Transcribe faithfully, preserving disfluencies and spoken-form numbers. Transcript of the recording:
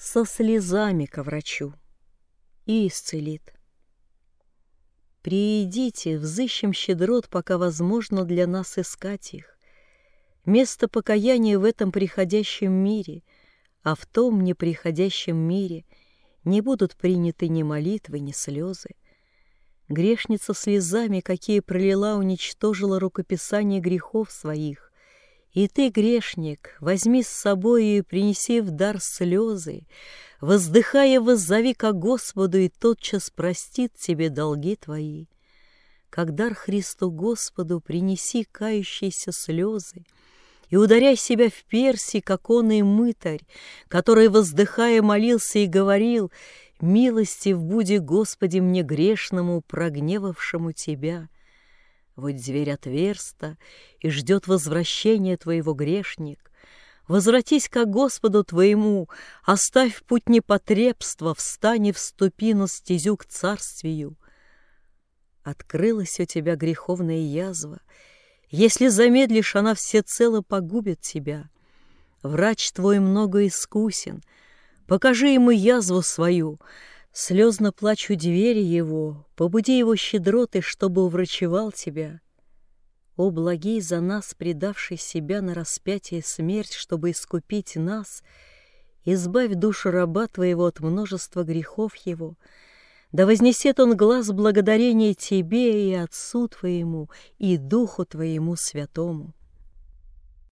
со слезами ко врачу и исцелит. Приидите, взыщем щедрот, пока возможно для нас искать их. Место покаяния в этом приходящем мире, а в том неприходящем мире не будут приняты ни молитвы, ни слезы. Грешница слезами, какие пролила, уничтожила рукописание грехов своих. И ты, грешник, возьми с собой и принеси в дар слезы, воздыхая, воззови ко Господу, и тотчас простит тебе долги твои. Как дар Христу Господу принеси кающиеся слезы, и ударяй себя в перси, как он и мытарь, который, воздыхая, молился и говорил: «Милостив буди, Господи, мне грешному, прогневавшему Тебя». Вот дверь отверста, и ждет возвращения твоего, грешник. Возвратись ко Господу твоему, оставь путь непотребства, встань и вступи на стезю к царствию. Открылась у тебя греховная язва. Если замедлишь, она всецело погубит тебя. Врач твой много искусен, покажи ему язву свою. Слезно плачь у двери его, побуди его щедроты, чтобы уврачевал тебя. О, благий, за нас предавший себя на распятие смерть, чтобы искупить нас, избавь душу раба твоего от множества грехов его, да вознесет он глаз благодарения тебе и Отцу твоему, и Духу твоему святому.